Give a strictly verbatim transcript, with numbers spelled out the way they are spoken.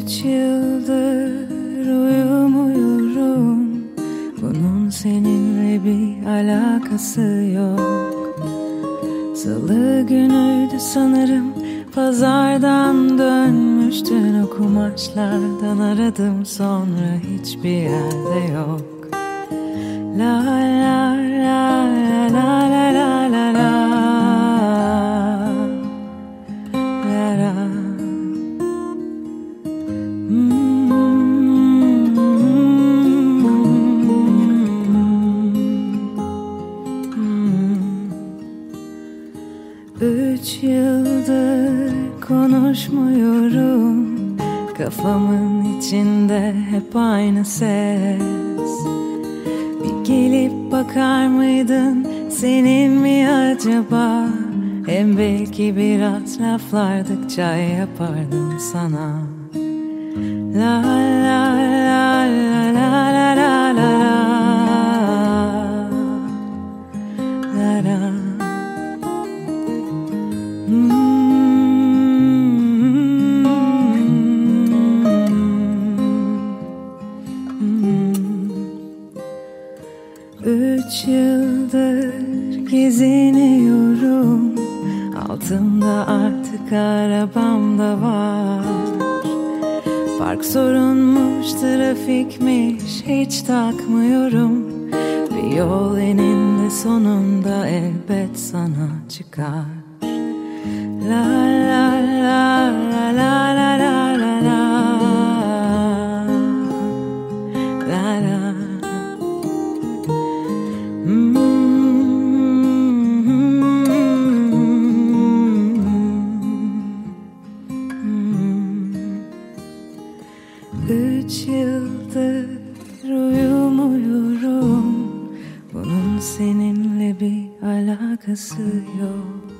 Üç yıldır uyumuyorum. Bunun seninle bir alakası yok. Salı günüydü sanırım. Pazardan dönmüştün, o kumaşlardan aradım, sonra hiçbir yerde yok. La la la la la la la la la la. Üç yıldır konuşmuyorum. Kafamın içinde hep aynı ses. Bir gelip bakar mıydın, senin mi acaba? Hem belki biraz laflardıkça yapardım sana. La la la la la la la la la la. Üç yıldır geziniyorum. Altımda artık arabam da var. Park sorunmuş, trafikmiş, hiç takmıyorum. Bir yol eninde sonunda elbet sana çıkar. La la la la la la la la la la la. Üç yıldır uyumuyorum. Bunun seninle bir alakası yok.